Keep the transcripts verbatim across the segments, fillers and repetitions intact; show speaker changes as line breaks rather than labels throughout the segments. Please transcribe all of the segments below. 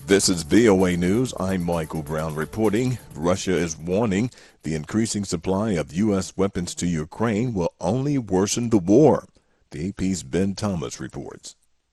This is V O A News. I'm Michael Brown reporting. Russia is warning the increasing supply of U S weapons to Ukraine will only worsen the war. The A P's Ben Thomas reports.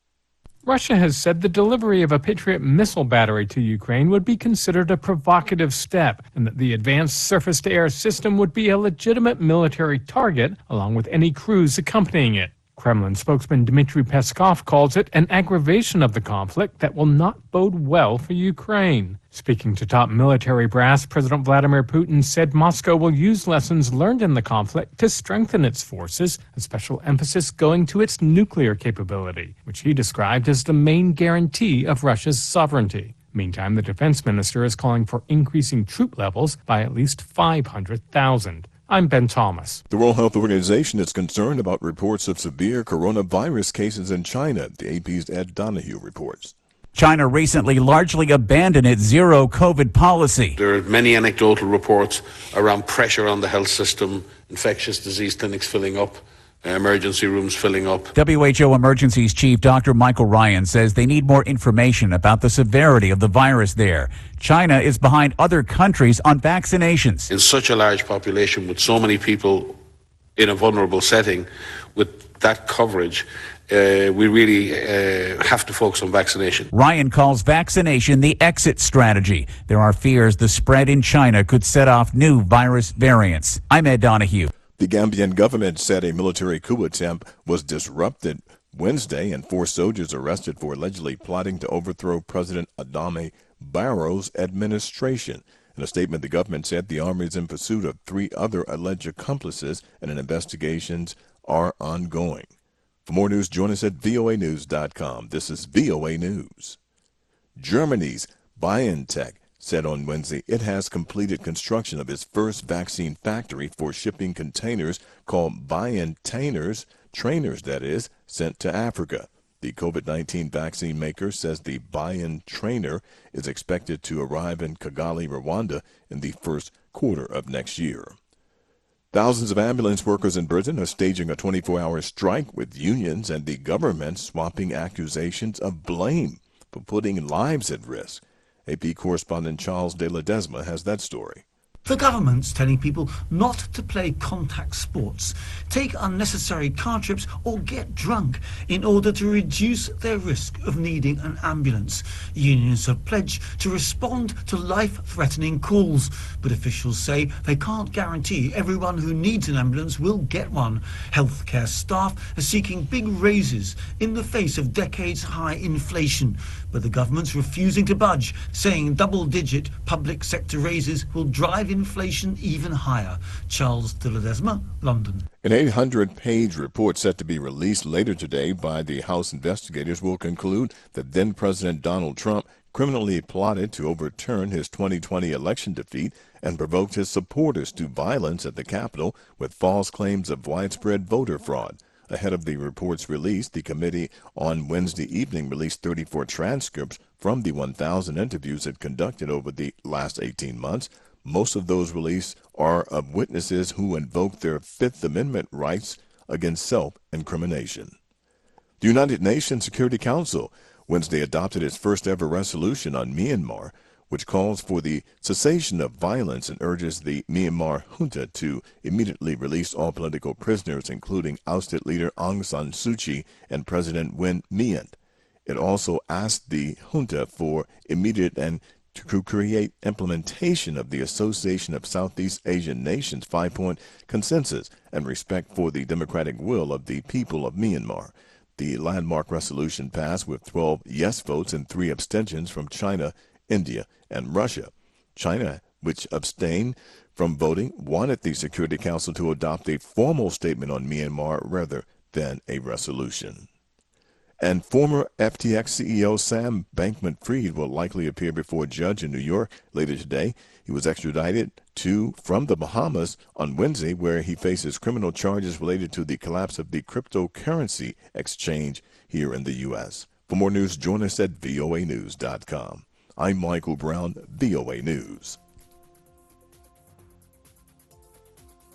Russia has said the delivery of a Patriot missile battery to Ukraine would be considered a provocative step, and that the advanced surface-to-air system would be a legitimate military target, along with any crews accompanying it. Kremlin spokesman Dmitry Peskov calls it an aggravation of the conflict that will not bode well for Ukraine. Speaking to top military brass, President Vladimir Putin said Moscow will use lessons learned in the conflict to strengthen its forces, a special emphasis going to its nuclear capability, which he described as the main guarantee of Russia's sovereignty. Meantime, the defense minister is calling for increasing troop levels by at least five hundred thousand. I'm Ben Thomas.
The World Health Organization is concerned about reports of severe coronavirus cases in China. The A P's Ed Donahue reports.
China recently largely abandoned its zero COVID policy.
There are many anecdotal reports around pressure on the health system, infectious disease clinics filling up, emergency rooms filling up.
W H O Emergencies Chief Doctor Michael Ryan says they need more information about the severity of the virus there. China is behind other countries on vaccinations.
In such a large population with so many people in a vulnerable setting, with that coverage, uh, we really uh, have to focus on vaccination.
Ryan calls vaccination the exit strategy. There are fears the spread in China could set off new virus variants. I'm Ed Donahue.
The Gambian government said a military coup attempt was disrupted Wednesday and four soldiers arrested for allegedly plotting to overthrow President Adama Barrow's administration. In a statement, the government said the army is in pursuit of three other alleged accomplices and investigations are ongoing. For more news, join us at V O A news dot com. This is V O A News. Germany's BioNTech said on Wednesday it has completed construction of its first vaccine factory for shipping containers called BioNTainers, trainers that is, sent to Africa. The COVID nineteen vaccine maker says the BioNTrainer is expected to arrive in Kigali, Rwanda in the first quarter of next year. Thousands of ambulance workers in Britain are staging a twenty-four hour strike with unions and the government swapping accusations of blame for putting lives at risk. A P correspondent Charles de Ledesma has that story.
The government's telling people not to play contact sports, take unnecessary car trips or get drunk in order to reduce their risk of needing an ambulance. Unions have pledged to respond to life-threatening calls, but officials say they can't guarantee everyone who needs an ambulance will get one. Healthcare staff are seeking big raises in the face of decades-high inflation, but the government's refusing to budge, saying double-digit public sector raises will drive inflation even higher. Charles de Ledesma, London.
An eight hundred page report set to be released later today by the House investigators will conclude that then-President Donald Trump criminally plotted to overturn his twenty twenty election defeat and provoked his supporters to violence at the Capitol with false claims of widespread voter fraud. Ahead of the report's release, the committee on Wednesday evening released thirty-four transcripts from the one thousand interviews it conducted over the last eighteen months. Most of those released are of witnesses who invoked their Fifth Amendment rights against self-incrimination. The United Nations Security Council Wednesday adopted its first-ever resolution on Myanmar, which calls for the cessation of violence and urges the Myanmar junta to immediately release all political prisoners, including ousted leader Aung San Suu Kyi and President Win Myint. It also asked the junta for immediate and to create implementation of the Association of Southeast Asian Nations five-point consensus and respect for the democratic will of the people of Myanmar. The landmark resolution passed with twelve yes votes and three abstentions from China, India, and Russia. China, which abstained from voting, wanted the Security Council to adopt a formal statement on Myanmar rather than a resolution. And former F T X C E O Sam Bankman-Fried will likely appear before a judge in New York later today. He was extradited to from the Bahamas on Wednesday, where he faces criminal charges related to the collapse of the cryptocurrency exchange here in the U S. For more news, join us at V O A news dot com. I'm Michael Brown, V O A News.